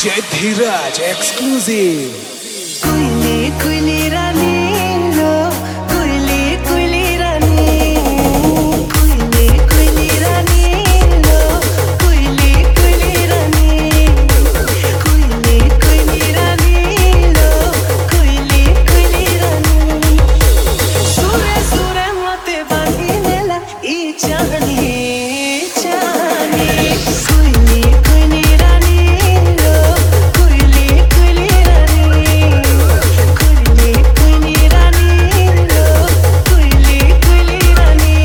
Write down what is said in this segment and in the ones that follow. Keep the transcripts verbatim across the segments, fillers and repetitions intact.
J Dheeraj exclusive. Koile koile rani lo, koile koile rani, koile koile rani lo, koile koile rani, koile koile rani lo, koile koile rani. Sure sure mate bandinela I chani chani. Koile koile rani lo, koile koile rani, koile koile rani lo, koile koile rani.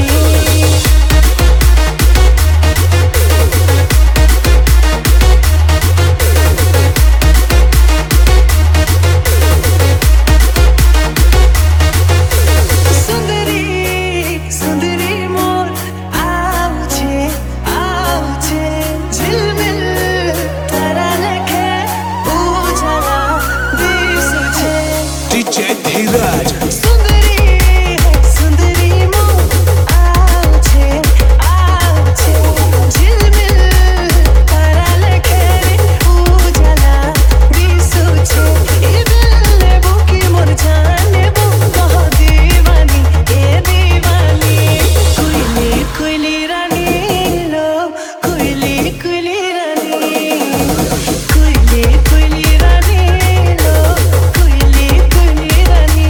Sundari, sundari mor aauche, aauche, jilmil tara lekhe ujala disuche. D J Dheeraj. Sundari, sundari mor aauche, aauche, jilmil tara lekhe ujala disuche. Ye dil ne buki mor jaane bu kaha deewani, ye deewani. Koile koile rani lo, koile koile rani, koile koile rani lo, koile koile rani.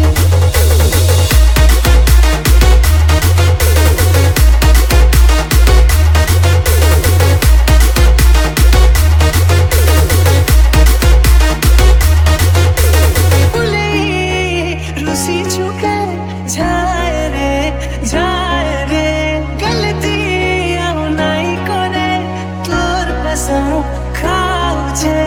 रूसी चुके जाए रे जाए रे गलती आउ नाई करे तोर कसम खाउछे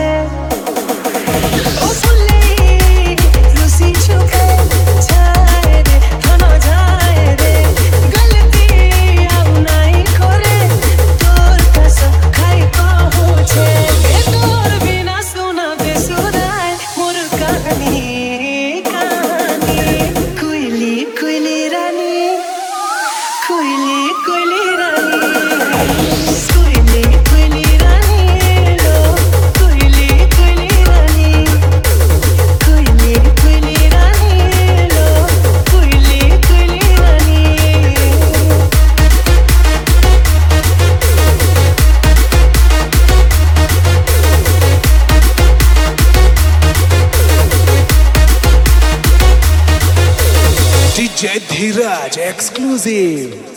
ओ फुले रूसी चुके जाए रे धनो जाए रे गलती आउ नाई करे तोर कसम खाई कहूछे ए तोर बिना सुना बेसुराय मोर कहानी Koile koile rani, koile koile rani, koile koile rani lo, koile koile rani, koile koile rani lo, koile koile rani. D J Dheeraj exclusive.